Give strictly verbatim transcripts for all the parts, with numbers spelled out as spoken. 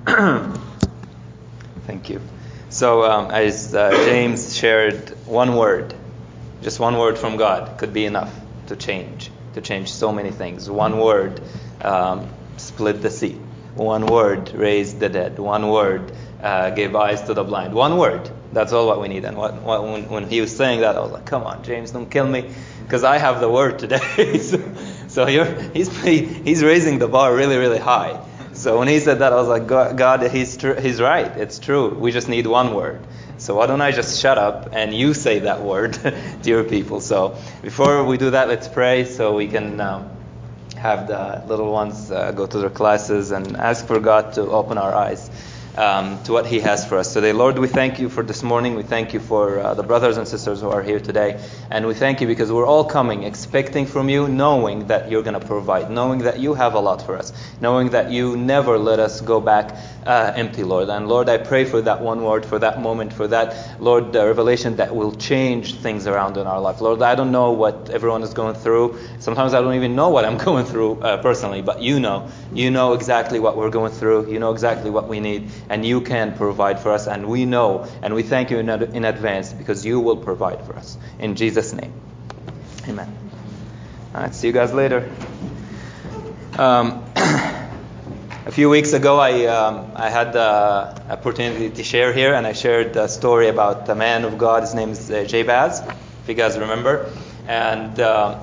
Thank you. So um, as uh, James shared, one word, just one word from God could be enough to change, to change so many things. One word um, split the sea. One word raised the dead. One word uh, gave eyes to the blind. One word. That's all what we need. And what, what, when, when he was saying that, I was like, come on, James, don't kill me, because I have the word today. so so you're, he's he's raising the bar really, really high. So when he said that, I was like, God, God he's tr- he's right. It's true. We just need one word. So why don't I just shut up and you say that word to your people? So before we do that, let's pray so we can um, have the little ones uh, go to their classes and ask for God to open our eyes um, to what He has for us today. Lord, we thank you for this morning. We thank you for uh, the brothers and sisters who are here today. And we thank you because we're all coming expecting from you, knowing that you're going to provide, knowing that you have a lot for us, knowing that you never let us go back uh, empty, Lord. And Lord, I pray for that one word, for that moment, for that, Lord, uh, revelation that will change things around in our life. Lord, I don't know what everyone is going through. Sometimes I don't even know what I'm going through uh, personally, but you know. You know exactly what we're going through. You know exactly what we need. And you can provide for us. And we know, and we thank you in, ad- in advance because you will provide for us. In Jesus' name. Amen. All right, see you guys later. Um, a few weeks ago, I um, I had the opportunity to share here, and I shared a story about a man of God. His name is uh, Jabez, if you guys remember. And uh,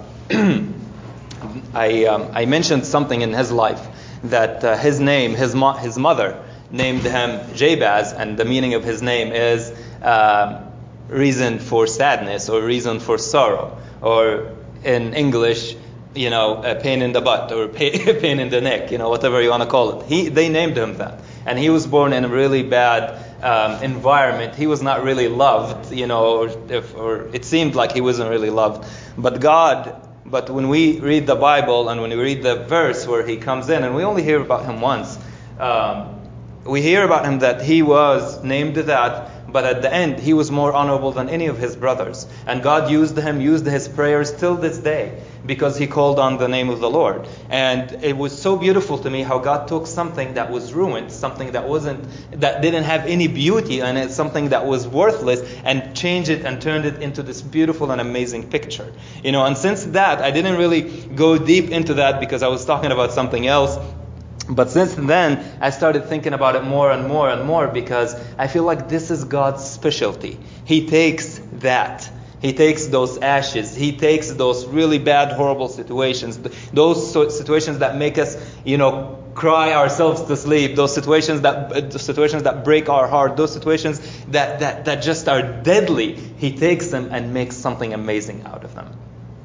I um, I mentioned something in his life that uh, his name, his mo- his mother named him Jabez, and the meaning of his name is uh, reason for sadness or reason for sorrow, or in English, you know, a pain in the butt or pain, pain in the neck, you know, whatever you want to call it. He they named him that, and he was born in a really bad um, environment. He was not really loved, you know, or, if, or it seemed like he wasn't really loved. But God. But when we read the Bible and when we read the verse where he comes in, and we only hear about him once, um, we hear about him that he was named that, but at the end he was more honorable than any of his brothers. And God used him, used his prayers till this day because he called on the name of the Lord. And it was so beautiful to me how God took something that was ruined, something that wasn't, that didn't have any beauty in it, something that was worthless, and changed it and turned it into this beautiful and amazing picture. You know, and since that, I didn't really go deep into that because I was talking about something else. But since then, I started thinking about it more and more and more because I feel like this is God's specialty. He takes that. He takes those ashes. He takes those really bad, horrible situations. Those situations that make us, you know, cry ourselves to sleep. Those situations that those situations that break our heart. Those situations that, that, that just are deadly. He takes them and makes something amazing out of them.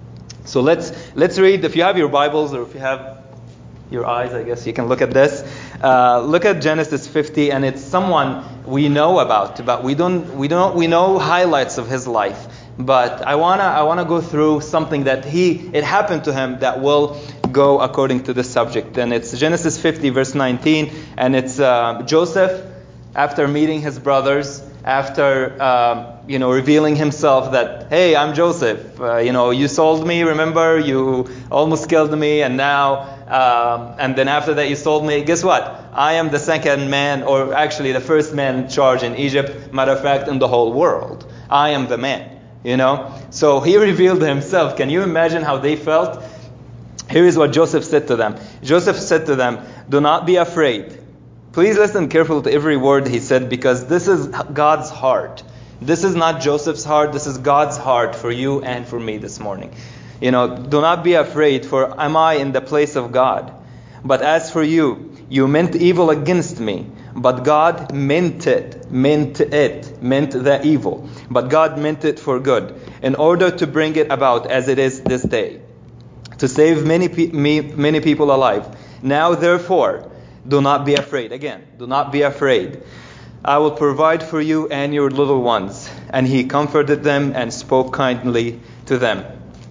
So let's let's read. If you have your Bibles or if you have your eyes, I guess you can look at this. Uh, look at Genesis fifty, and it's someone we know about, but we don't we don't we know highlights of his life. But I wanna I wanna go through something that he it happened to him that will go according to this subject. And it's Genesis fifty verse nineteen, and it's uh, Joseph after meeting his brothers, after um, you know revealing himself that, hey, I'm Joseph. Uh, you know you sold me. Remember, you almost killed me, and now. Um, and then after that you sold me, guess what? I am the second man, or actually the first man in charge in Egypt, matter of fact, in the whole world. I am the man, you know. So he revealed himself. Can you imagine how they felt? Here is what Joseph said to them. Joseph said to them, do not be afraid. Please listen carefully to every word he said, because this is God's heart. This is not Joseph's heart. This is God's heart for you and for me this morning. You know, do not be afraid, for am I in the place of God? But as for you, you meant evil against me, but God meant it, meant it, meant the evil. But God meant it for good, in order to bring it about as it is this day, to save many, pe- me, many people alive. Now, therefore, do not be afraid. Again, do not be afraid. I will provide for you and your little ones. And he comforted them and spoke kindly to them.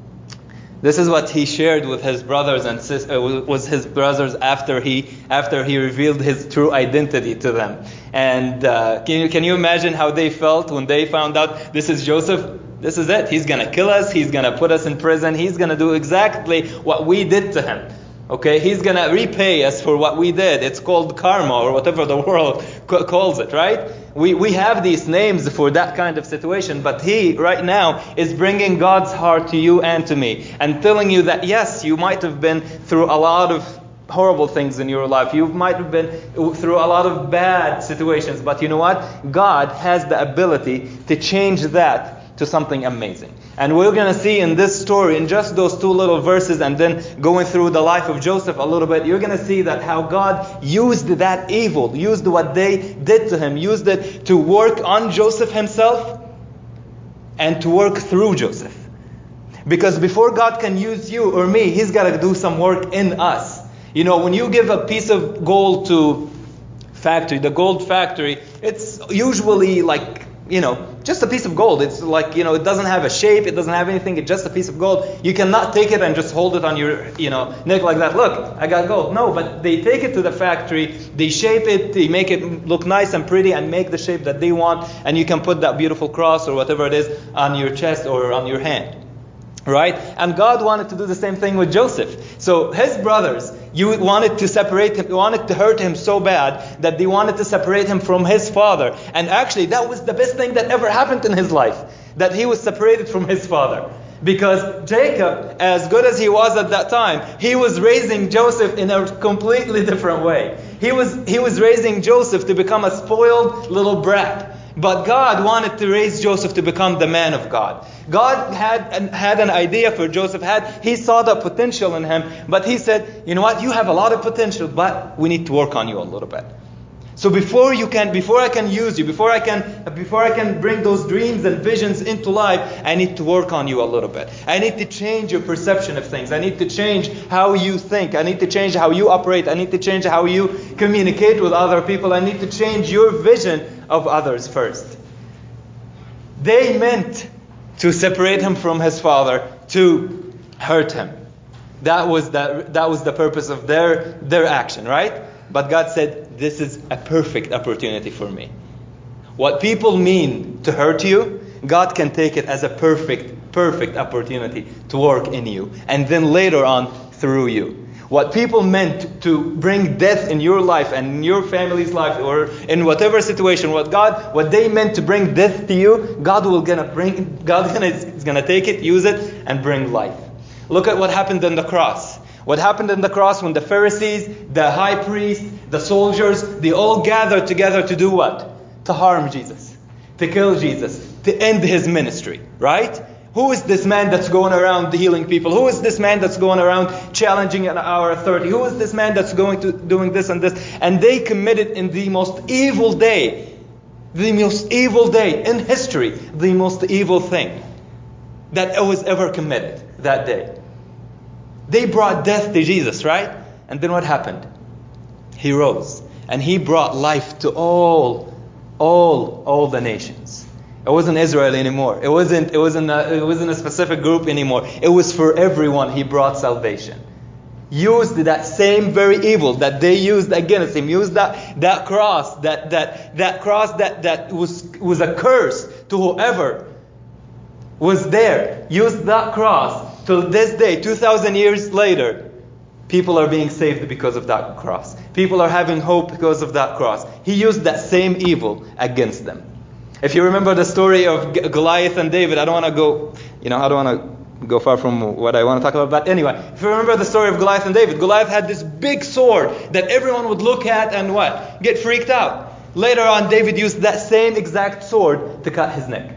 This is what he shared with his brothers and sis- uh, was his brothers after he after he revealed his true identity to them. And uh, can you can you imagine how they felt when they found out this is Joseph? This is it. He's gonna kill us. He's gonna put us in prison. He's gonna do exactly what we did to him. Okay, he's going to repay us for what we did. It's called karma, or whatever the world c- calls it, right? We we have these names for that kind of situation, but he right now is bringing God's heart to you and to me and telling you that yes, you might have been through a lot of horrible things in your life. You might have been through a lot of bad situations, but you know what? God has the ability to change that to something amazing. And we're going to see in this story, in just those two little verses, and then going through the life of Joseph a little bit, you're going to see that how God used that evil, used what they did to him, used it to work on Joseph himself and to work through Joseph. Because before God can use you or me, he's got to do some work in us. You know, when you give a piece of gold to factory, the gold factory, it's usually like, you know, just a piece of gold. It's like, you know, it doesn't have a shape. It doesn't have anything. It's just a piece of gold. You cannot take it and just hold it on your, you know, neck like that. Look, I got gold. No, but they take it to the factory. They shape it. They make it look nice and pretty and make the shape that they want. And you can put that beautiful cross or whatever it is on your chest or on your hand. Right? And God wanted to do the same thing with Joseph. So his brothers, you wanted to separate him, wanted to hurt him so bad that they wanted to separate him from his father. And actually, that was the best thing that ever happened in his life, that he was separated from his father. Because Jacob, as good as he was at that time, he was raising Joseph in a completely different way. He was he was raising Joseph to become a spoiled little brat. But God wanted to raise Joseph to become the man of God. God had an, had an idea for Joseph. Had He saw the potential in him. But he said, you know what? You have a lot of potential, but we need to work on you a little bit. So before you can, before I can use you, before I can, before I can bring those dreams and visions into life, I need to work on you a little bit. I need to change your perception of things. I need to change how you think. I need to change how you operate. I need to change how you communicate with other people. I need to change your vision of others first. They meant to separate him from his father, to hurt him. That was the that was the purpose of their their action, right? But God said, this is a perfect opportunity for me. What people mean to hurt you, God can take it as a perfect, perfect opportunity to work in you. And then later on, through you. What people meant to bring death in your life and in your family's life, or in whatever situation, what God, what they meant to bring death to you, God will gonna bring, God gonna, is gonna take it, use it, and bring life. Look at what happened on the cross. What happened in the cross when the Pharisees, the high priest, the soldiers, they all gathered together to do what? To harm Jesus, to kill Jesus, to end his ministry, right? Who is this man that's going around healing people? Who is this man that's going around challenging our authority? Who is this man that's going to doing this and this? And they committed in the most evil day, the most evil day in history, the most evil thing that was ever committed that day. They brought death to Jesus, right? And then what happened? He rose. And he brought life to all, all, all the nations. It wasn't Israel anymore. It wasn't, it wasn't a, it wasn't a specific group anymore. It was for everyone he brought salvation. Used that same very evil that they used against him. Used that, that cross, that, that, that cross that, that was, was a curse to whoever was there. Used that cross. Till this day, two thousand years later, people are being saved because of that cross. People are having hope because of that cross. He used that same evil against them. If you remember the story of Goliath and David, I don't want to go, you know, I don't want to go far from what I want to talk about. But anyway, if you remember the story of Goliath and David, Goliath had this big sword that everyone would look at and what? Get freaked out. Later on, David used that same exact sword to cut his neck.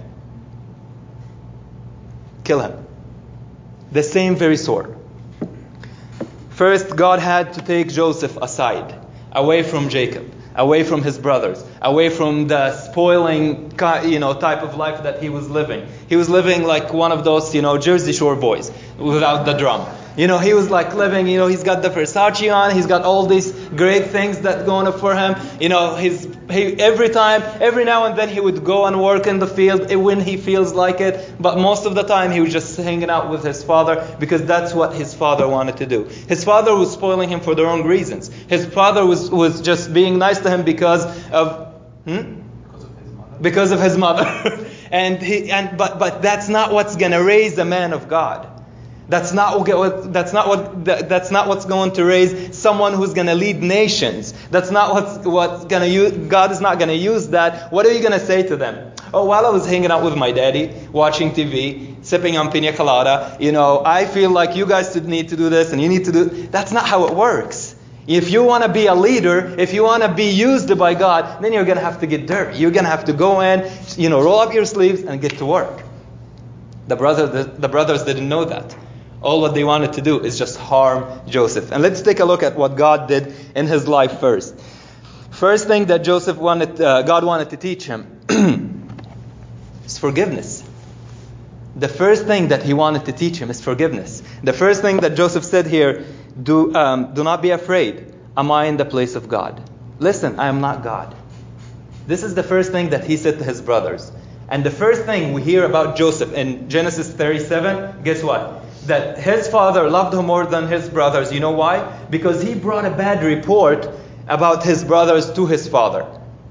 Kill him. The same very sword. First, God had to take Joseph aside, away from Jacob, away from his brothers, away from the spoiling, you know, type of life that he was living. He was living like one of those, you know, Jersey Shore boys without the drum. You know, he was like living, you know, he's got the Versace on, he's got all these great things that going up for him. You know, he's he, every time, every now and then he would go and work in the field when he feels like it. But most of the time he was just hanging out with his father because that's what his father wanted to do. His father was spoiling him for the wrong reasons. His father was, was just being nice to him because of... Hmm? Because of his mother. Because of his mother. and he and but but that's not what's going to raise a man of God. That's not what, that's not what, that's not what's going to raise someone who's going to lead nations. That's not what's, what's going to use, God is not going to use that. What are you going to say to them? Oh, while I was hanging out with my daddy, watching T V, sipping on pina colada, you know, I feel like you guys need to do this and you need to do, that's not how it works. If you want to be a leader, if you want to be used by God, then you're going to have to get dirty. You're going to have to go in, you know, roll up your sleeves and get to work. The brother, the, the brothers didn't know that. All what they wanted to do is just harm Joseph. And let's take a look at what God did in his life first. First thing that Joseph wanted, uh, God wanted to teach him is forgiveness. The first thing that he wanted to teach him is forgiveness. The first thing that Joseph said here, do, um, do not be afraid. Am I in the place of God? Listen, I am not God. This is the first thing that he said to his brothers. And the first thing we hear about Joseph in Genesis thirty-seven, guess what? That his father loved him more than his brothers. You know why? Because he brought a bad report about his brothers to his father.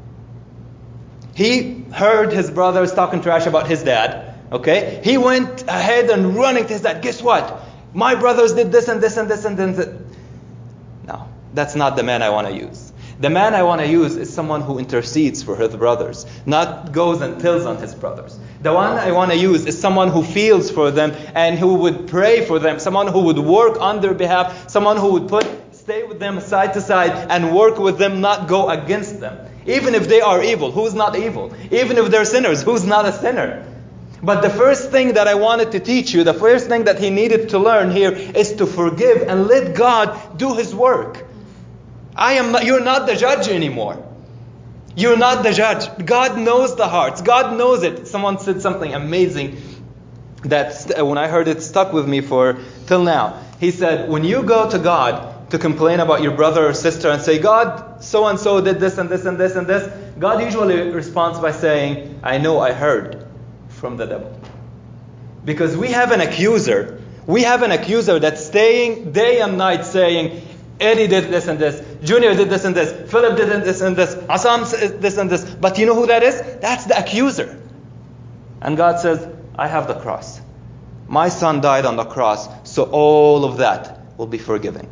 He heard his brothers talking trash about his dad. Okay? He went ahead and running to his dad. Guess what? My brothers did this and this and this and this. No, that's not the man I want to use. The man I want to use is someone who intercedes for his brothers, not goes and tells on his brothers. The one I want to use is someone who feels for them and who would pray for them, someone who would work on their behalf, someone who would put stay with them side to side and work with them, not go against them. Even if they are evil, who's not evil? Even if they're sinners, who's not a sinner? But the first thing that I wanted to teach you, the first thing that he needed to learn here is to forgive and let God do his work. I am not, you're not the judge anymore. You're not the judge. God knows the hearts. God knows it. Someone said something amazing that when I heard it stuck with me for till now. He said, when you go to God to complain about your brother or sister and say, God, so-and-so did this and this and this and this, God usually responds by saying, I know, I heard from the devil. Because we have an accuser. We have an accuser that's staying day and night saying, Eddie did this and this. Junior did this and this. Philip did this and this. Assam did this and this. But you know who that is? That's the accuser. And God says, I have the cross. My son died on the cross, so all of that will be forgiven.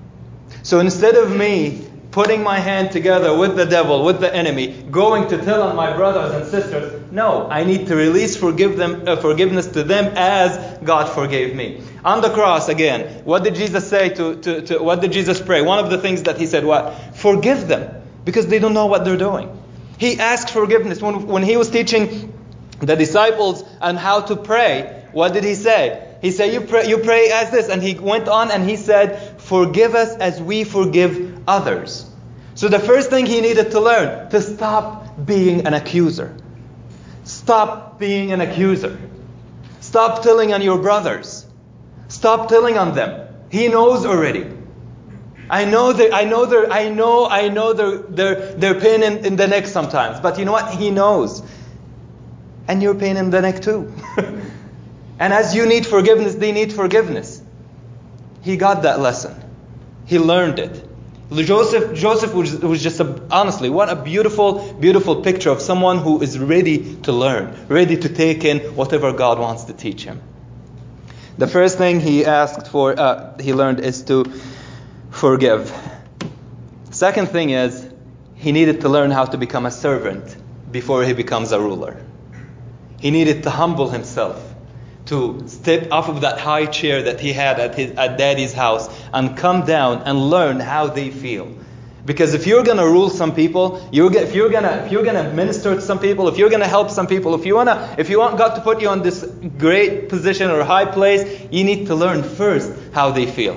So instead of me putting my hand together with the devil, with the enemy, going to tell on my brothers and sisters, no, I need to release forgive them, uh, forgiveness to them as God forgave me. On the cross again, what did Jesus say to, to, to, what did Jesus pray? One of the things that he said, what? Forgive them, because they don't know what they're doing. He asked forgiveness. When, when he was teaching the disciples on how to pray, what did he say? He said, you pray, you pray as this. And he went on and he said, forgive us as we forgive others. So the first thing he needed to learn, to stop being an accuser. Stop being an accuser. Stop telling on your brothers. Stop telling on them. He knows already. I know that I know their I know I know their their their pain in, in the neck sometimes. But you know what? He knows. And your pain in the neck too. And as you need forgiveness, they need forgiveness. He got that lesson. He learned it. Joseph Joseph was, was just a, honestly, what a beautiful, beautiful picture of someone who is ready to learn, ready to take in whatever God wants to teach him. The first thing he asked for, uh, he learned is to forgive. Second thing is, he needed to learn how to become a servant before he becomes a ruler. He needed to humble himself, to step off of that high chair that he had at his at daddy's house and come down and learn how they feel. Because if you're going to rule some people, you're if you're going to if you're going to minister to some people, if you're going to help some people, if you want to if you want God to put you on this great position or high place, you need to learn first how they feel.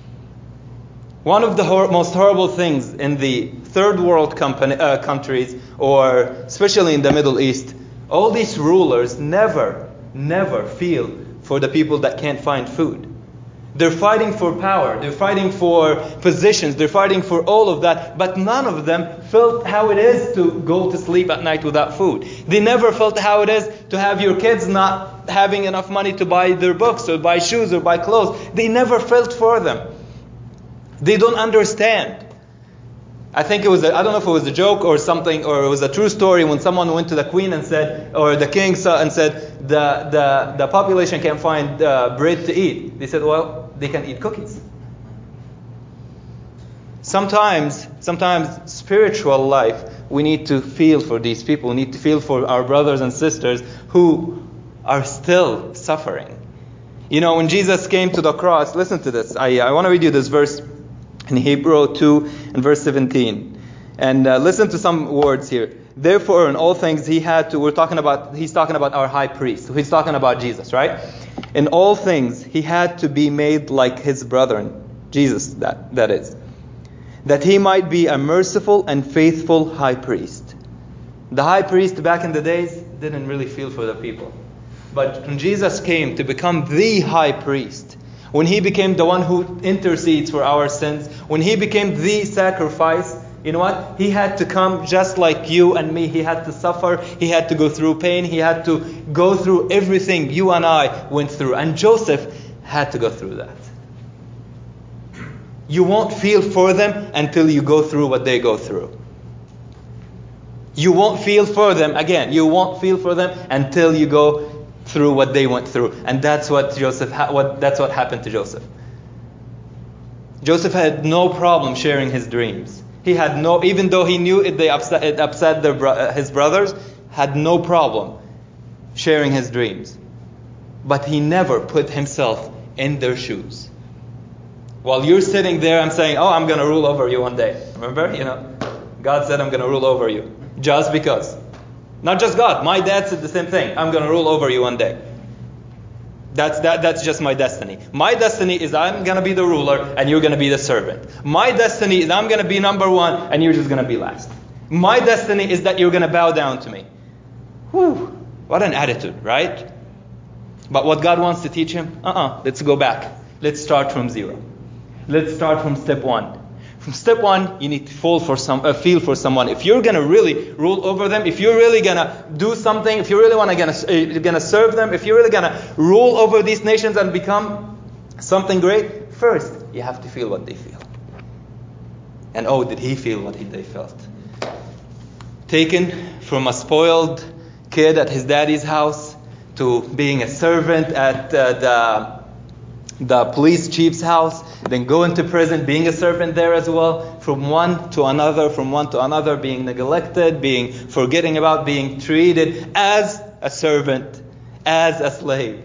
One of the hor- most horrible things in the third world company, uh, countries, or especially in the Middle East, all these rulers never, never feel for the people that can't find food. They're fighting for power. They're fighting for positions. They're fighting for all of that. But none of them felt how it is to go to sleep at night without food. They never felt how it is to have your kids not having enough money to buy their books or buy shoes or buy clothes. They never felt for them. They don't understand. I think it was, a, I don't know if it was a joke or something, or it was a true story when someone went to the queen and said, or the king saw and said, the, the, the population can't find uh, bread to eat. They said, well, they can eat cookies. Sometimes, sometimes spiritual life, we need to feel for these people. We need to feel for our brothers and sisters who are still suffering. You know, when Jesus came to the cross, listen to this. I, I want to read you this verse in Hebrew two and verse seventeen. And uh, listen to some words here. Therefore, in all things he had to, we're talking about, he's talking about our high priest. He's talking about Jesus, right? In all things he had to be made like his brethren, Jesus, that, that is, that he might be a merciful and faithful high priest. The high priest back in the days didn't really feel for the people. But when Jesus came to become the high priest, when he became the one who intercedes for our sins, when he became the sacrifice, you know what? He had to come just like you and me. He had to suffer. He had to go through pain. He had to go through everything you and I went through. And Joseph had to go through that. You won't feel for them until you go through what they go through. You won't feel for them, again, you won't feel for them until you go through what they went through. And that's what Joseph ha- what that's what happened to Joseph. Joseph had no problem sharing his dreams. He had no, even though he knew it, they upset, it upset their bro- his brothers, had no problem sharing his dreams. But he never put himself in their shoes. While you're sitting there, I'm saying, oh, I'm going to rule over you one day. Remember, you know, God said, I'm going to rule over you. Just because. Not just God. My dad said the same thing. I'm going to rule over you one day. That's that. That's just my destiny. My destiny is I'm going to be the ruler and you're going to be the servant. My destiny is I'm going to be number one and you're just going to be last. My destiny is that you're going to bow down to me. Whew. What an attitude, right? But what God wants to teach him, uh-uh, let's go back. Let's start from zero. Let's start from step one. From step one, you need to fall for some, uh, feel for someone. If you're gonna really rule over them, if you're really gonna do something, if you really wanna gonna uh, gonna serve them, if you're really gonna rule over these nations and become something great, first you have to feel what they feel. And oh, did he feel what he, they felt? Taken from a spoiled kid at his daddy's house to being a servant at uh, the the police chief's house, then go into prison, being a servant there as well, from one to another, from one to another, being neglected, being forgetting about, being treated as a servant, as a slave.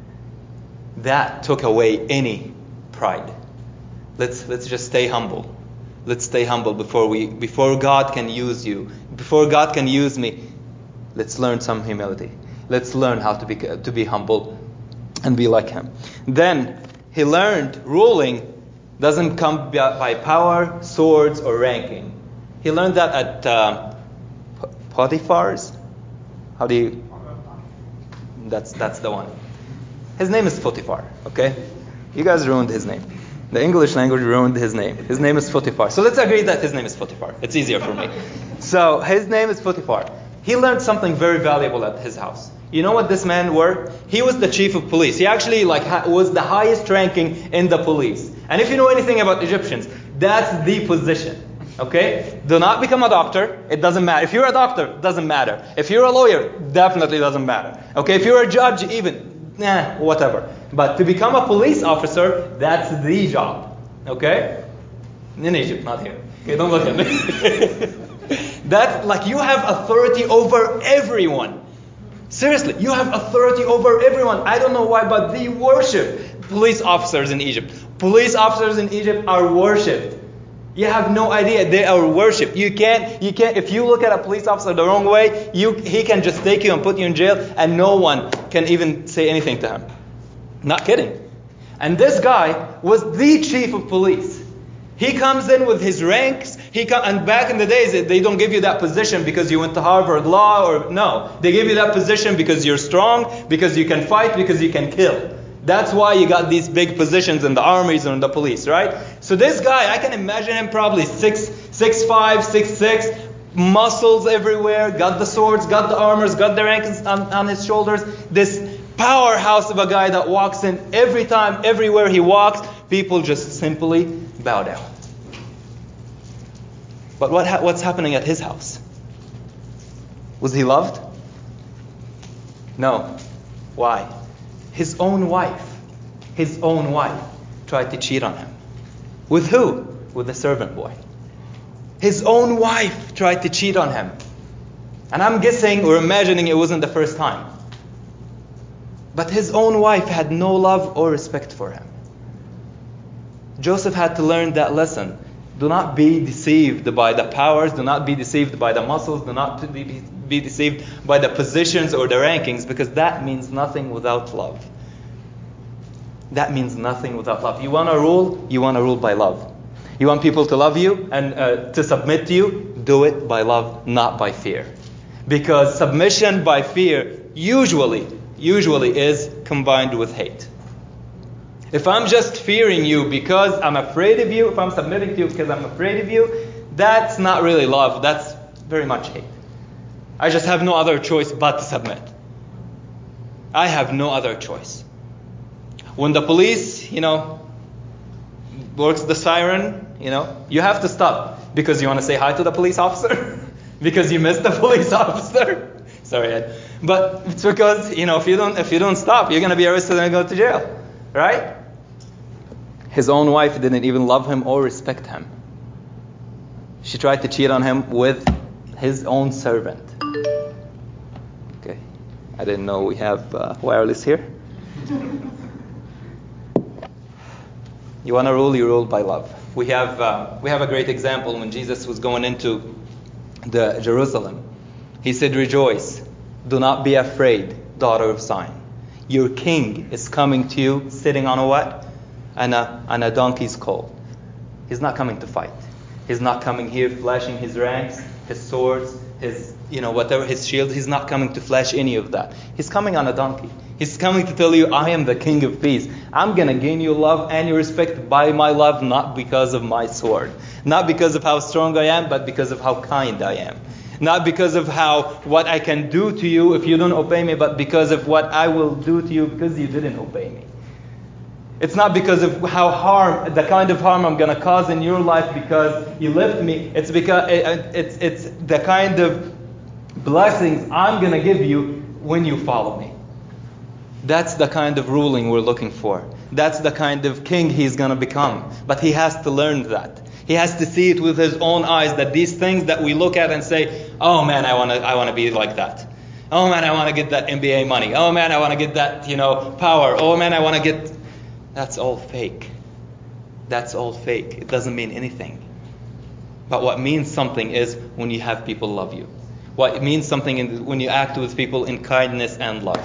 That took away any pride. Let's let's just stay humble. Let's stay humble before we before God can use you. Before God can use me, let's learn some humility. Let's learn how to be to be humble and be like him. Then he learned ruling doesn't come by power, swords, or ranking. He learned that at uh, Potiphar's. How do you? That's that's the one. His name is Potiphar. Okay, you guys ruined his name. The English language ruined his name. His name is Potiphar. So let's agree that his name is Potiphar. It's easier for me. So his name is Potiphar. He learned something very valuable at his house. You know what this man were? He was the chief of police. He actually like ha- was the highest ranking in the police. And if you know anything about Egyptians, that's the position. Okay? Do not become a doctor. It doesn't matter. If you're a doctor, it doesn't matter. If you're a lawyer, definitely doesn't matter. Okay? If you're a judge, even, nah, whatever. But to become a police officer, that's the job. Okay? In Egypt, not here. Okay, don't look at me. That's like you have authority over everyone. Seriously, you have authority over everyone. I don't know why, but they worship police officers in Egypt. Police officers in Egypt are worshipped. You have no idea. They are worshipped. You can't, you can't, if you look at a police officer the wrong way, you, he can just take you and put you in jail and no one can even say anything to him. Not kidding. And this guy was the chief of police. He comes in with his ranks. He come, and back in the days, they don't give you that position because you went to Harvard Law or no. They give you that position because you're strong, because you can fight, because you can kill. That's why you got these big positions in the armies or in the police, right? So this guy, I can imagine him probably six, six five, six six, muscles everywhere, got the swords, got the armors, got the ranks on, on his shoulders. This powerhouse of a guy that walks in every time, everywhere he walks, people just simply bow down. But what ha- what's happening at his house? Was he loved? No. Why? His own wife, his own wife tried to cheat on him. With who? With the servant boy. His own wife tried to cheat on him. And I'm guessing or imagining it wasn't the first time. But his own wife had no love or respect for him. Joseph had to learn that lesson. Do not be deceived by the powers. Do not be deceived by the muscles. Do not be, be deceived by the positions or the rankings, because that means nothing without love. That means nothing without love. You want to rule? You want to rule by love. You want people to love you and uh, to submit to you? Do it by love, not by fear. Because submission by fear usually, usually is combined with hate. If I'm just fearing you because I'm afraid of you, if I'm submitting to you because I'm afraid of you, that's not really love. That's very much hate. I just have no other choice but to submit. I have no other choice. When the police, you know, works the siren, you know, you have to stop because you want to say hi to the police officer, because you missed the police officer. Sorry, Ed. But it's because, you know, if you don't if you don't stop, you're going to be arrested and go to jail, right? His own wife didn't even love him or respect him. She tried to cheat on him with his own servant. Okay, I didn't know we have uh, wireless here. You want to rule, you rule by love. We have uh, we have a great example when Jesus was going into the Jerusalem. He said, "Rejoice, do not be afraid, daughter of Zion. Your king is coming to you, sitting on a what? On a, on a donkey's colt." He's not coming to fight. He's not coming here flashing his ranks, his swords, his, you know, whatever, his shield. He's not coming to flash any of that. He's coming on a donkey. He's coming to tell you, I am the King of Peace. I'm going to gain your love and your respect by my love, not because of my sword. Not because of how strong I am, but because of how kind I am. Not because of how what I can do to you if you don't obey me, but because of what I will do to you because you didn't obey me. It's not because of how harm, the kind of harm I'm going to cause in your life because you left me. It's because it, it's it's the kind of blessings I'm going to give you when you follow me. That's the kind of ruling we're looking for. That's the kind of king he's going to become. But he has to learn that. He has to see it with his own eyes, that these things that we look at and say, oh man, I want to I want to be like that. Oh man, I want to get that N B A money. Oh man, I want to get that, you know, power. Oh man, I want to get... That's all fake. That's all fake. It doesn't mean anything. But what means something is when you have people love you. What means something in, when you act with people in kindness and love.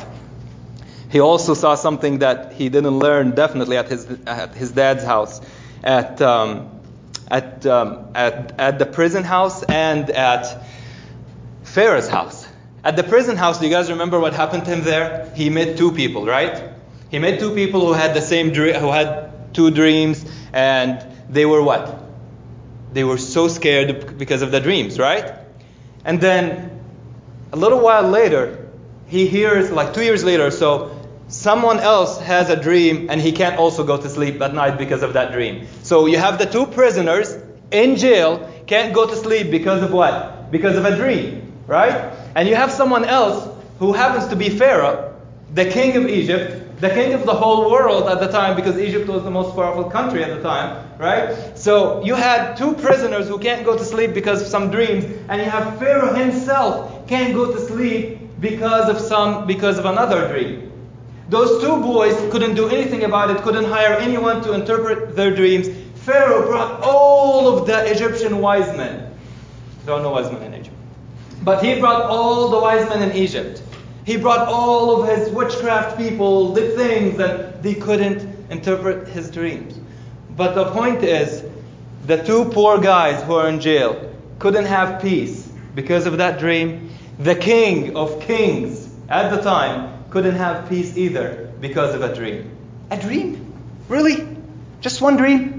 He also saw something that he didn't learn definitely at his at his dad's house, at um, at um, at at the prison house and at Pharaoh's house. At the prison house, do you guys remember what happened to him there? He met two people, right? He met two people who had the same dream, who had two dreams, and they were what? They were so scared because of the dreams, right? And then a little while later, he hears, like two years later or so, someone else has a dream and he can't also go to sleep at night because of that dream. So you have the two prisoners in jail, can't go to sleep because of what? Because of a dream, right? And you have someone else who happens to be Pharaoh, the king of Egypt, the king of the whole world at the time, because Egypt was the most powerful country at the time, right? So you had two prisoners who can't go to sleep because of some dreams, and you have Pharaoh himself can't go to sleep because of some because of another dream. Those two boys couldn't do anything about it, couldn't hire anyone to interpret their dreams. Pharaoh brought all of the Egyptian wise men. There are no wise men in Egypt. But he brought all the wise men in Egypt. He brought all of his witchcraft people, the things that they couldn't interpret his dreams. But the point is, the two poor guys who are in jail couldn't have peace because of that dream. The king of kings at the time couldn't have peace either because of a dream. A dream? Really? Just one dream?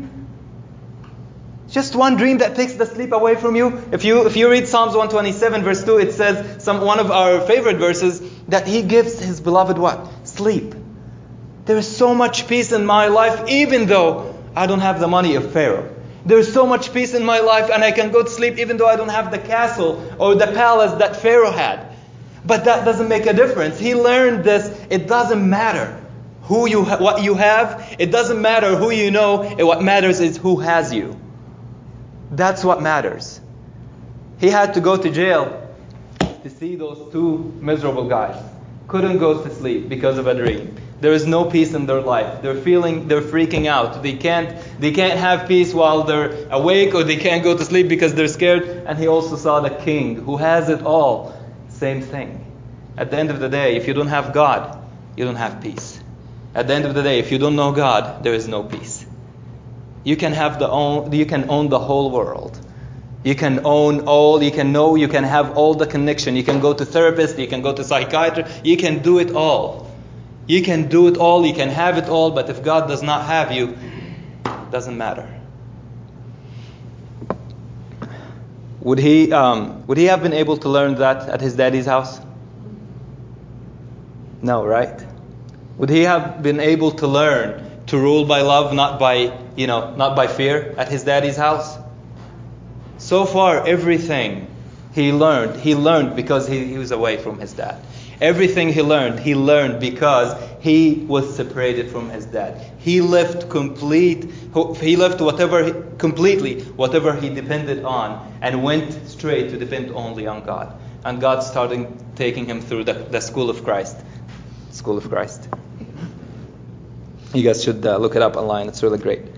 Just one dream that takes the sleep away from you? If you if you read Psalms one twenty-seven verse two, it says, some one of our favorite verses, that he gives his beloved what? Sleep. There is so much peace in my life, even though I don't have the money of Pharaoh. There's so much peace in my life, and I can go to sleep even though I don't have the castle or the palace that Pharaoh had. But that doesn't make a difference. He learned this. It doesn't matter who you ha- what you have. It doesn't matter who you know. What matters is who has you. That's what matters. He had to go to jail to see those two miserable guys. Couldn't go to sleep because of a dream. There is no peace in their life. They're feeling, they're freaking out. They can't, they can't have peace while they're awake, or they can't go to sleep because they're scared. And he also saw the king who has it all. Same thing. At the end of the day, if you don't have God, you don't have peace. At the end of the day, if you don't know God, there is no peace. You can have the own, you can own the whole world. You can own all, you can know, you can have all the connection. You can go to therapist, you can go to psychiatrist, you can do it all. You can do it all, you can have it all, but if God does not have you, it doesn't matter. Would he, um, would he have been able to learn that at his daddy's house? No, right? Would he have been able to learn to rule by love, not by, you know, not by fear at his daddy's house? So far, everything he learned, he learned because he, he was away from his dad. Everything he learned, he learned because he was separated from his dad. He left complete, he left whatever, completely, whatever he depended on, and went straight to depend only on God. And God started taking him through the, the school of Christ. School of Christ. You guys should uh, look it up online. It's really great.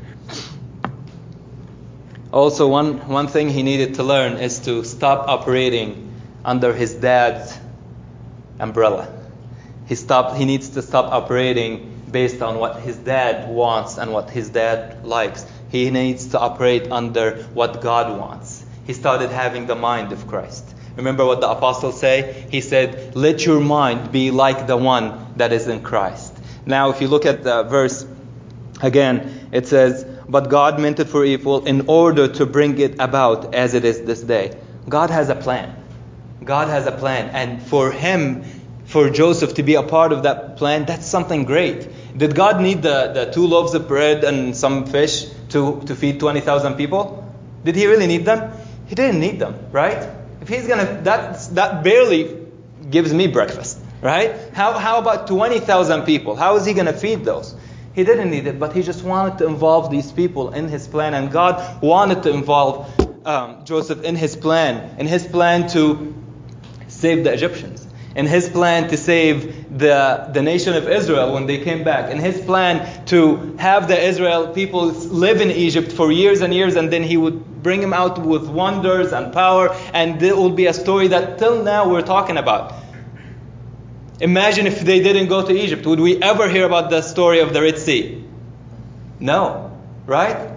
Also, one, one thing he needed to learn is to stop operating under his dad's umbrella. He stopped. He needs to stop operating based on what his dad wants and what his dad likes. He needs to operate under what God wants. He started having the mind of Christ. Remember what the apostles say? He said, "Let your mind be like the one that is in Christ." Now, if you look at the verse again, it says, "But God meant it for evil in order to bring it about as it is this day." God has a plan. God has a plan. And for him, for Joseph to be a part of that plan, that's something great. Did God need the, the two loaves of bread and some fish to, to feed twenty thousand people? Did he really need them? He didn't need them, right? If he's going to, that that barely gives me breakfast, right? How, how about twenty thousand people? How is he going to feed those? He didn't need it, but he just wanted to involve these people in his plan. And God wanted to involve um, Joseph in his plan, in his plan to save the Egyptians, in his plan to save the, the nation of Israel when they came back, in his plan to have the Israel people live in Egypt for years and years, and then he would bring them out with wonders and power, and there will be a story that till now we're talking about. Imagine if they didn't go to Egypt. Would we ever hear about the story of the Red Sea? No, right?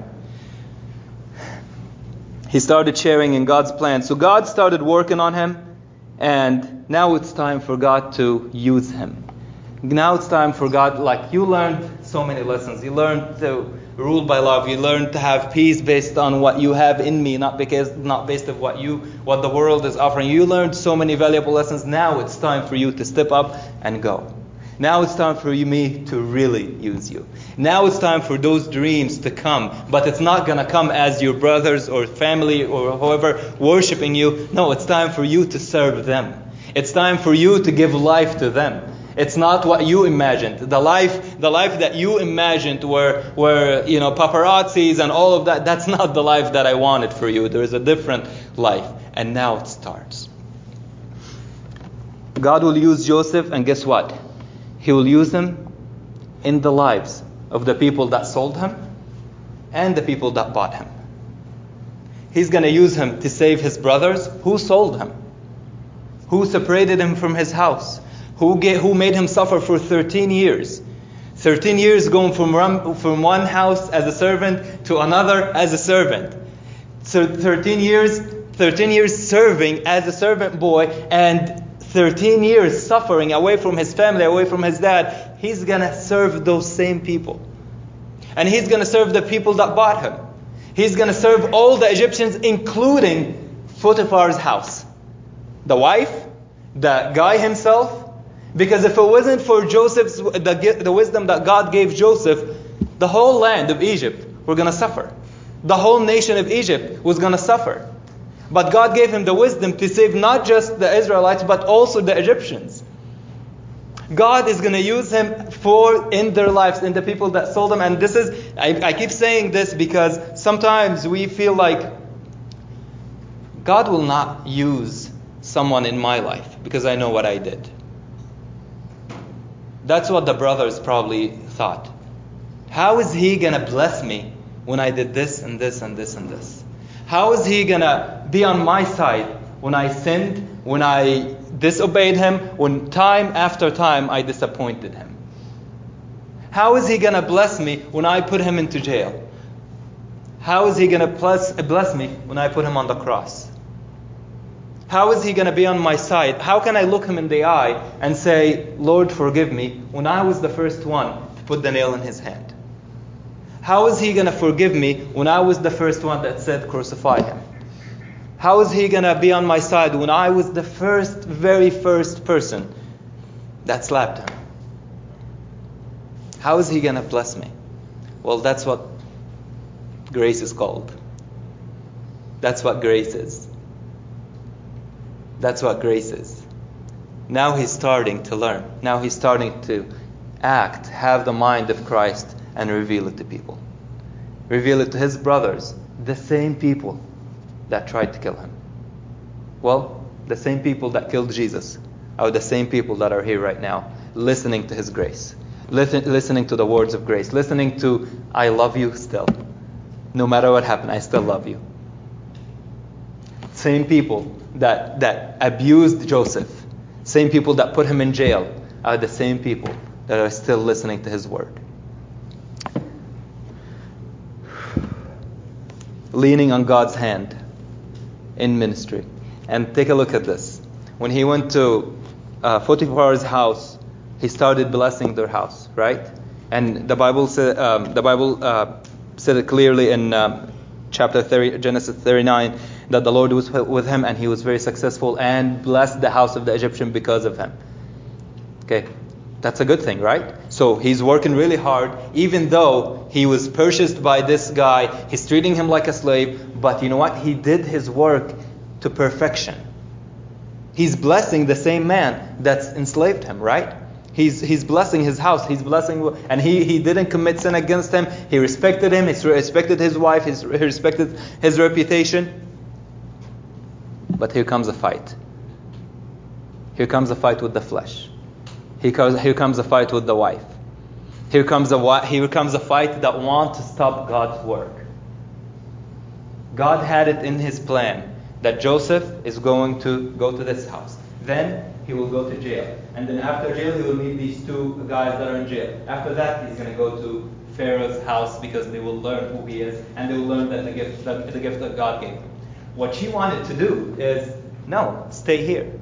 He started sharing in God's plan. So God started working on him, and now it's time for God to use him. Now it's time for God, like you learned so many lessons. You learned to rule by love. You learned to have peace based on what you have in me, not because not based on what you what the world is offering. You learned so many valuable lessons. Now it's time for you to step up and go. Now it's time for you, me to really use you. Now it's time for those dreams to come, but it's not going to come as your brothers or family or whoever worshiping you. No, it's time for you to serve them. It's time for you to give life to them. It's not what you imagined. The life, the life that you imagined, where, where you know, paparazzis and all of that. That's not the life that I wanted for you. There is a different life, and now it starts. God will use Joseph, and guess what? He will use him in the lives of the people that sold him and the people that bought him. He's going to use him to save his brothers who sold him, who separated him from his house, who gave, who made him suffer for thirteen years. thirteen years going from one, from one house as a servant to another as a servant. So thirteen years, thirteen years serving as a servant boy, and thirteen years suffering away from his family, away from his dad. He's going to serve those same people. And he's going to serve the people that bought him. He's going to serve all the Egyptians, including Potiphar's house. The wife, the guy himself. Because if it wasn't for Joseph's, the, the wisdom that God gave Joseph, the whole land of Egypt were going to suffer. The whole nation of Egypt was going to suffer. But God gave him the wisdom to save not just the Israelites, but also the Egyptians. God is going to use him for in their lives, in the people that sold him. And this is, I, I keep saying this because sometimes we feel like God will not use someone in my life because I know what I did. That's what the brothers probably thought. How is he going to bless me when I did this and this and this and this? How is he going to be on my side when I sinned, when I disobeyed him, when time after time I disappointed him? How is he going to bless me when I put him into jail? How is he going to bless, bless me when I put him on the cross? How is he going to be on my side? How can I look him in the eye and say, Lord, forgive me, when I was the first one to put the nail in his hand? How is he going to forgive me when I was the first one that said, crucify him? How is he going to be on my side when I was the first, very first person that slapped him? How is he going to bless me? Well, that's what grace is called. That's what grace is. That's what grace is. Now he's starting to learn. Now he's starting to act, have the mind of Christ, and reveal it to people. Reveal it to his brothers, the same people that tried to kill him. Well, the same people that killed Jesus are the same people that are here right now, listening to his grace, listen, listening to the words of grace, listening to, I love you still. No matter what happened, I still love you. Same people that, that abused Joseph, same people that put him in jail, are the same people that are still listening to his word. Leaning on God's hand in ministry. And take a look at this. When he went to uh, Potiphar's house, he started blessing their house, right? And the Bible said, um, the Bible uh, said it clearly in um, chapter thirty, Genesis thirty-nine, that the Lord was with him and he was very successful and blessed the house of the Egyptian because of him. Okay, that's a good thing, right? So he's working really hard, even though he was purchased by this guy. He's treating him like a slave, but you know what? He did his work to perfection. He's blessing the same man that's enslaved him, right? He's he's blessing his house. He's blessing, and he, he didn't commit sin against him. He respected him. He respected his wife. He respected his reputation. But here comes a fight. Here comes a fight with the flesh. Here comes here comes a fight with the wife. Here comes a here comes a fight that wants to stop God's work. God had it in his plan that Joseph is going to go to this house. Then he will go to jail. And then after jail, he will meet these two guys that are in jail. After that, he's going to go to Pharaoh's house because they will learn who he is. And they will learn that the gift, that the gift that God gave him. What she wanted to do is, no, stay here.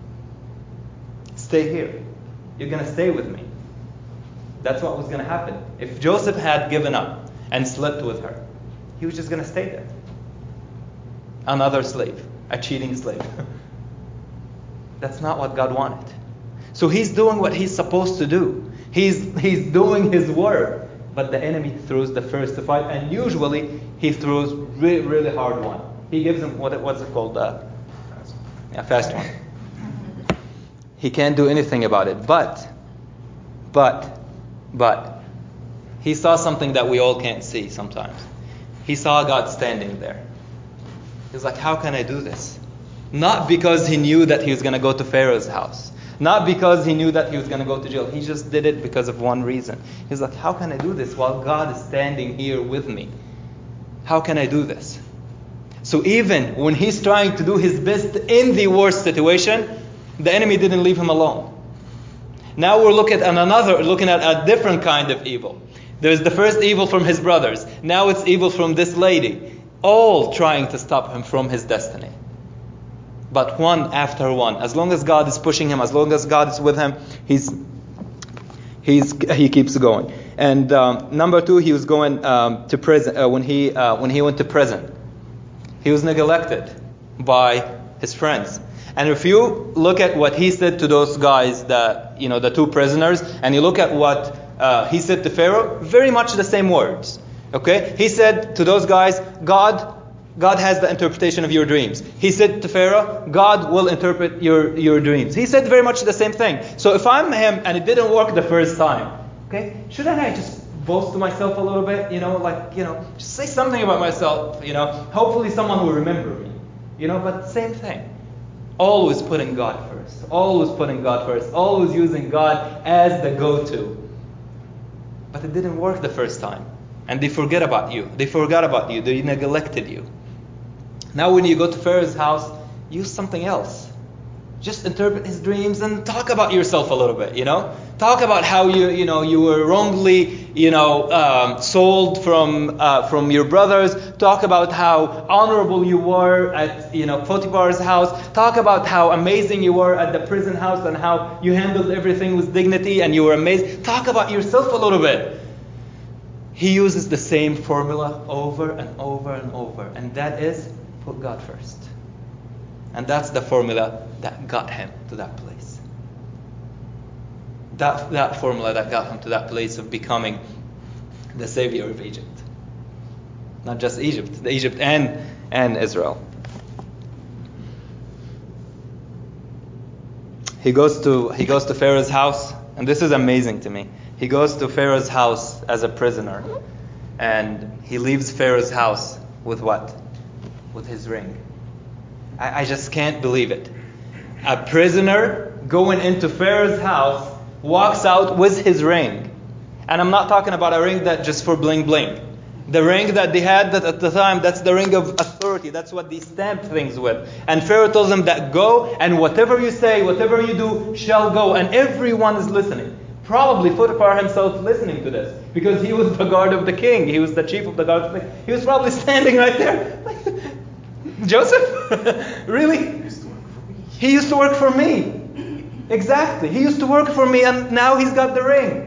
Stay here. You're going to stay with me. That's what was going to happen. If Joseph had given up and slept with her, he was just going to stay there. Another slave, a cheating slave. That's not what God wanted. So he's doing what he's supposed to do. He's he's doing his work. But the enemy throws the first fight, and usually he throws really, really hard one. He gives him, what what's it called? Uh, a fast one. He can't do anything about it. But, but, but, he saw something that we all can't see sometimes. He saw God standing there. He's like, how can I do this? Not because he knew that he was going to go to Pharaoh's house. Not because he knew that he was going to go to jail. He just did it because of one reason. He's like, how can I do this while God is standing here with me? How can I do this? So even when he's trying to do his best in the worst situation, the enemy didn't leave him alone. Now we're looking at another, looking at a different kind of evil. There's the first evil from his brothers. Now it's evil from this lady. All trying to stop him from his destiny. But one after one. As long as God is pushing him, as long as God is with him, he's he's he keeps going. And um, number two, he was going um, to prison. Uh, when he uh, when he went to prison, he was neglected by his friends. And if you look at what he said to those guys, that you know, the two prisoners, and you look at what uh, he said to Pharaoh, very much the same words. Okay? He said to those guys, God, God has the interpretation of your dreams. He said to Pharaoh, God will interpret your, your dreams. He said very much the same thing. So if I'm him and it didn't work the first time, okay, shouldn't I just boast to myself a little bit? You know, like, you know, just say something about myself, you know. Hopefully someone will remember me. You know, but same thing. Always putting God first. Always putting God first. Always using God as the go-to. But it didn't work the first time. And they forget about you. They forgot about you. They neglected you. Now when you go to Pharaoh's house, use something else. Just interpret his dreams and talk about yourself a little bit, you know. Talk about how you, you know, you were wrongly, you know, um, sold from uh, from your brothers. Talk about how honorable you were at, you know, Potiphar's house. Talk about how amazing you were at the prison house and how you handled everything with dignity and you were amazing. Talk about yourself a little bit. He uses the same formula over and over and over, and that is put God first. And that's the formula that got him to that place. That, that formula that got him to that place of becoming the savior of Egypt. Not just Egypt, Egypt and, and Israel. He goes to he goes to Pharaoh's house, and this is amazing to me. He goes to Pharaoh's house as a prisoner, and he leaves Pharaoh's house with what? With his ring. I, I just can't believe it. A prisoner going into Pharaoh's house walks out with his ring. And I'm not talking about a ring that just for bling bling. The ring that they had that at the time, that's the ring of authority. That's what they stamped things with. And Pharaoh tells them that go, and whatever you say, whatever you do, shall go. And everyone is listening. Probably Potiphar himself listening to this, because he was the guard of the king. He was the chief of the guard of the king. He was probably standing right there. Joseph? Really? He used to work for me. Exactly. He used to work for me, and now he's got the ring.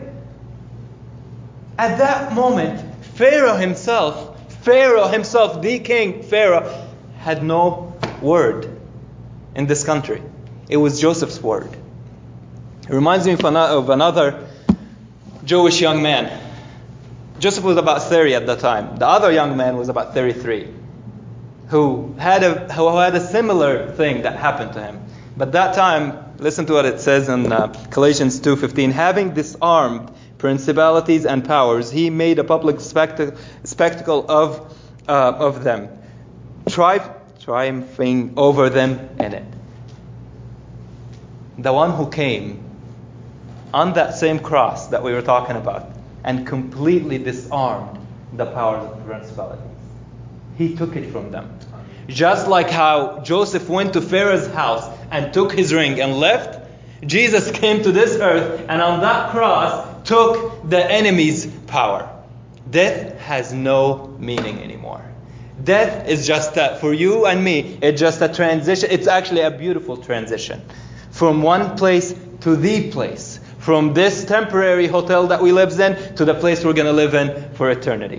At that moment, Pharaoh himself, Pharaoh himself, the king, Pharaoh, had no word in this country. It was Joseph's word. It reminds me of another Jewish young man. Joseph was about thirty at the time. The other young man was about thirty-three, who had a who had a similar thing that happened to him. But that time, listen to what it says in uh, Galatians two fifteen. Having disarmed principalities and powers, he made a public spectac- spectacle of uh, of them, tri- triumphing over them in it. The one who came on that same cross that we were talking about and completely disarmed the powers of the principalities. He took it from them. Just like how Joseph went to Pharaoh's house and took his ring and left, Jesus came to this earth and on that cross took the enemy's power. Death has no meaning anymore. Death is just that for you and me. It's just a transition. It's actually a beautiful transition from one place to the place. From this temporary hotel that we live in to the place we're going to live in for eternity.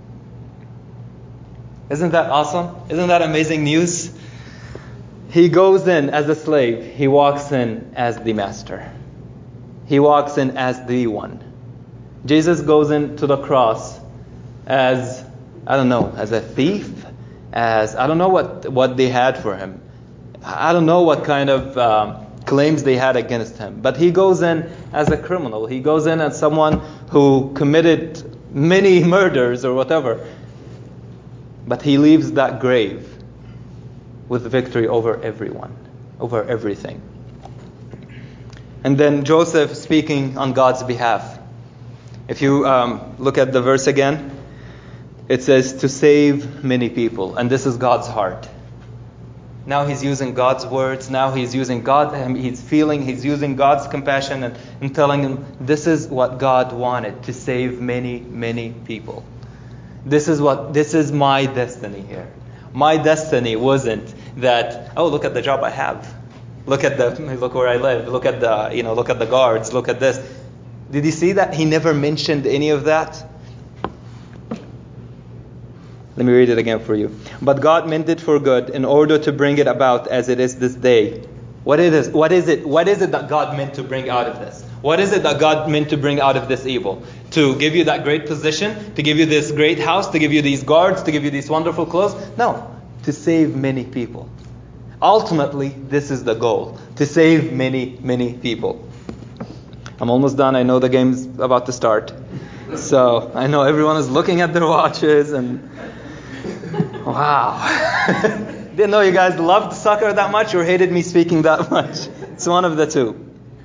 Isn't that awesome? Isn't that amazing news? He goes in as a slave. He walks in as the master. He walks in as the one. Jesus goes into the cross as, I don't know, as a thief, as, I don't know what, what they had for him. I don't know what kind of um, claims they had against him. But he goes in as a criminal. He goes in as someone who committed many murders or whatever. But he leaves that grave with victory over everyone, over everything. And then Joseph speaking on God's behalf. If you um, look at the verse again, it says to save many people. And this is God's heart. Now he's using God's words. Now he's using God. He's feeling, he's using God's compassion and, and telling him, this is what God wanted, to save many, many people. This is what, this is my destiny here. My destiny wasn't that, oh, look at the job I have. Look at the, look where I live. Look at the, you know, look at the guards. Look at this. Did you see that? He never mentioned any of that. Let me read it again for you. But God meant it for good in order to bring it about as it is this day. What it is, what is it? What is it that God meant to bring out of this? What is it that God meant to bring out of this evil? To give you that great position, to give you this great house, to give you these guards, to give you these wonderful clothes? No, to save many people. Ultimately, this is the goal, to save many, many people. I'm almost done. I know the game's about to start. So I know everyone is looking at their watches and wow. Didn't know you guys loved soccer that much or hated me speaking that much. It's one of the two.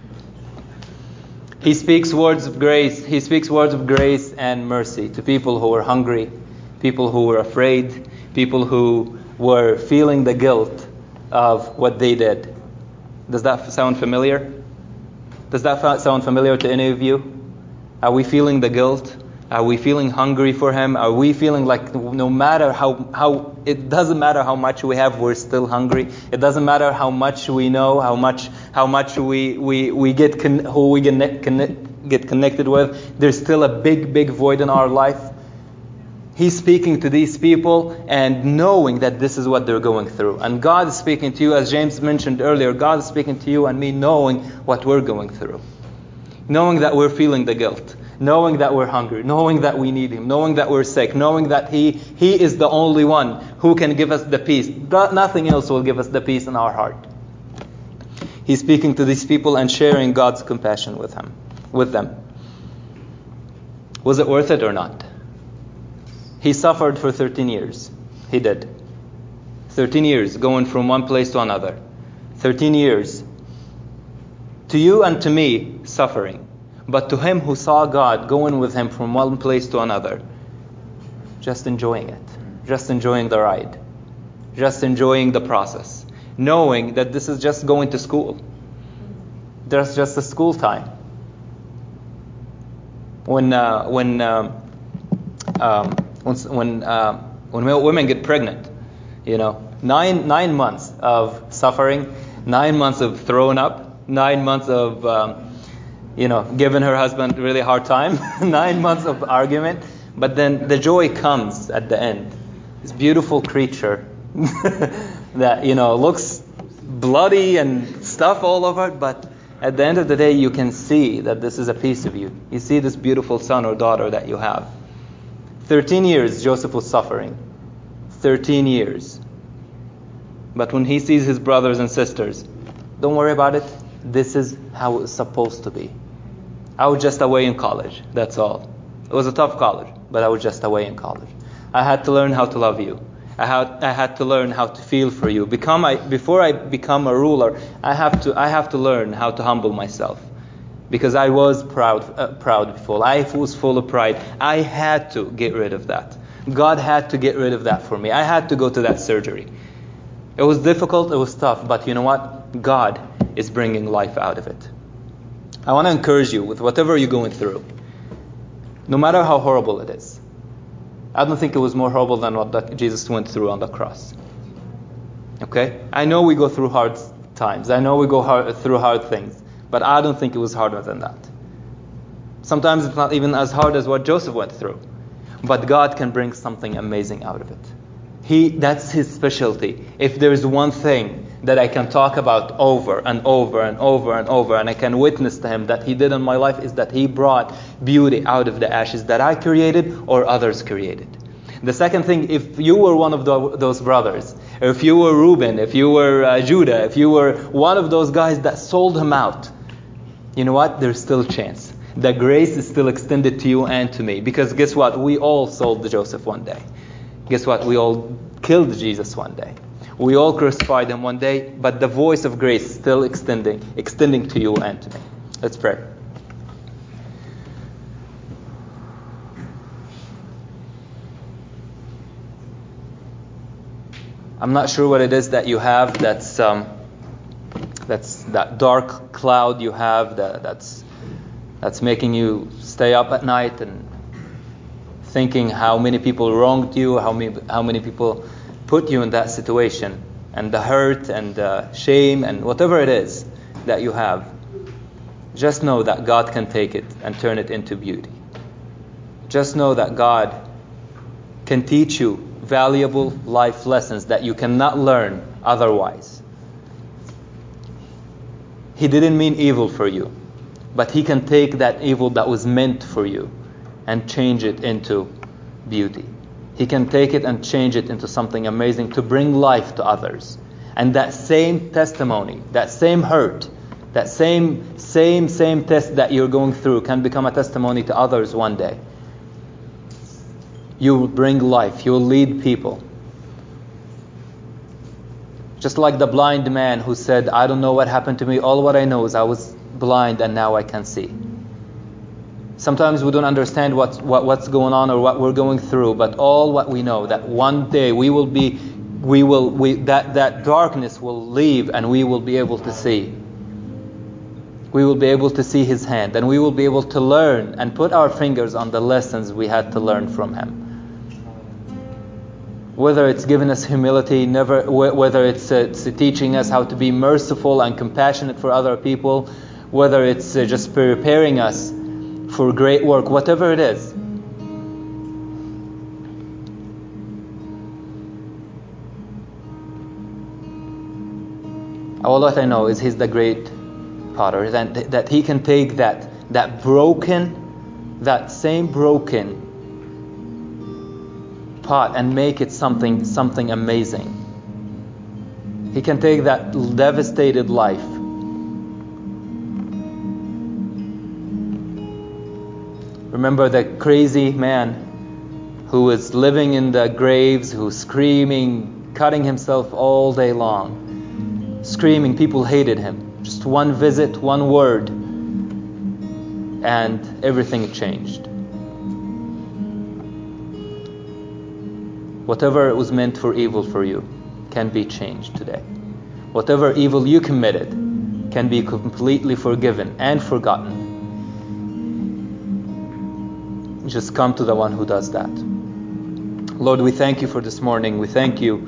He speaks words of grace. He speaks words of grace and mercy to people who were hungry, people who were afraid, people who were feeling the guilt of what they did. Does that sound familiar? Does that sound familiar to any of you? Are we feeling the guilt? Are we feeling hungry for Him? Are we feeling like no matter how, how it doesn't matter how much we have, we're still hungry. It doesn't matter how much we know, how much how much we we we get con- who we get connect, get connected with. There's still a big big void in our life. He's speaking to these people and knowing that this is what they're going through. And God is speaking to you, as James mentioned earlier. God is speaking to you and me, knowing what we're going through, knowing that we're feeling the guilt, knowing that we're hungry, knowing that we need Him, knowing that we're sick, knowing that He He is the only one who can give us the peace. Nothing else will give us the peace in our heart. He's speaking to these people and sharing God's compassion with him, with them. Was it worth it or not? He suffered for thirteen years. He did. thirteen years going from one place to another. thirteen years. To you and to me, suffering. But to him who saw God going with him from one place to another, just enjoying it. Just enjoying the ride. Just enjoying the process. Knowing that this is just going to school. There's just a school time. When uh, when um, um, when when, uh, when women get pregnant, you know, nine nine months of suffering, nine months of throwing up, nine months of um, you know, giving her husband a really hard time, nine months of argument, but then the joy comes at the end. This beautiful creature that, you know, looks bloody and stuff all over it, but at the end of the day, you can see that this is a piece of you. You see this beautiful son or daughter that you have. Thirteen years Joseph was suffering. Thirteen years. But when he sees his brothers and sisters, don't worry about it. This is how it's supposed to be. I was just away in college. That's all. It was a tough college, but I was just away in college. I had to learn how to love you. I had I had to learn how to feel for you. Become I before I become a ruler, I have to I have to learn how to humble myself, because I was proud uh, proud before. I was full of pride. I had to get rid of that. God had to get rid of that for me. I had to go to that surgery. It was difficult. It was tough. But you know what? God is bringing life out of it. I want to encourage you with whatever you're going through, no matter how horrible it is. I don't think it was more horrible than what Jesus went through on the cross. Okay? I know we go through hard times. I know we go hard, through hard things. But I don't think it was harder than that. Sometimes it's not even as hard as what Joseph went through. But God can bring something amazing out of it. He, that's His specialty. If there's one thing that I can talk about over and over and over and over, and I can witness to Him that He did in my life, is that He brought beauty out of the ashes that I created or others created. The second thing, if you were one of the, those brothers, if you were Reuben, if you were uh, Judah, if you were one of those guys that sold him out, you know what? There's still a chance. The grace is still extended to you and to me. Because guess what? We all sold Joseph one day. Guess what? We all killed Jesus one day. We all crucified Him one day, but the voice of grace is still extending, extending to you and to me. Let's pray. I'm not sure what it is that you have that's um, that's that dark cloud you have that, that's that's making you stay up at night and thinking how many people wronged you, how many how many people put you in that situation, and the hurt and the shame and whatever it is that you have. Just know that God can take it and turn it into beauty. Just know that God can teach you valuable life lessons that you cannot learn otherwise. He didn't mean evil for you. But He can take that evil that was meant for you and change it into beauty. He can take it and change it into something amazing to bring life to others. And that same testimony, that same hurt, that same, same, same test that you're going through can become a testimony to others one day. You will bring life. You will lead people. Just like the blind man who said, I don't know what happened to me. All what I know is I was blind and now I can see. Sometimes we don't understand what's, what, what's going on or what we're going through, but all what we know, that one day we will be, we will, we, that, that darkness will leave and we will be able to see. We will be able to see His hand, and we will be able to learn and put our fingers on the lessons we had to learn from Him. Whether it's giving us humility, never, whether it's, uh, it's teaching us how to be merciful and compassionate for other people, whether it's uh, just preparing us for great work, whatever it is. All that I know is He's the great Potter, that, that He can take that, that broken, that same broken pot and make it something, something amazing. He can take that devastated life Remember the crazy man who was living in the graves, who was screaming, cutting himself all day long, screaming. People hated him. Just one visit, one word, and everything changed. Whatever was meant for evil for you can be changed today. Whatever evil you committed can be completely forgiven and forgotten. Just come to the one who does that. Lord, we thank you for this morning. We thank you.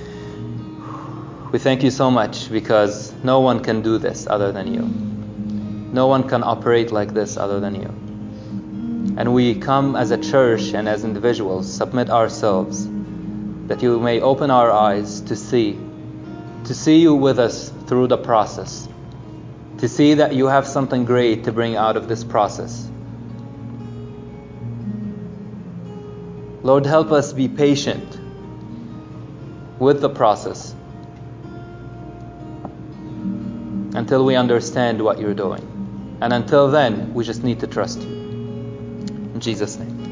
We thank you so much because no one can do this other than you. No one can operate like this other than you. And we come as a church and as individuals, submit ourselves that you may open our eyes to see, to see you with us through the process, to see that you have something great to bring out of this process. Lord, help us be patient with the process until we understand what you're doing. And until then, we just need to trust you. In Jesus' name.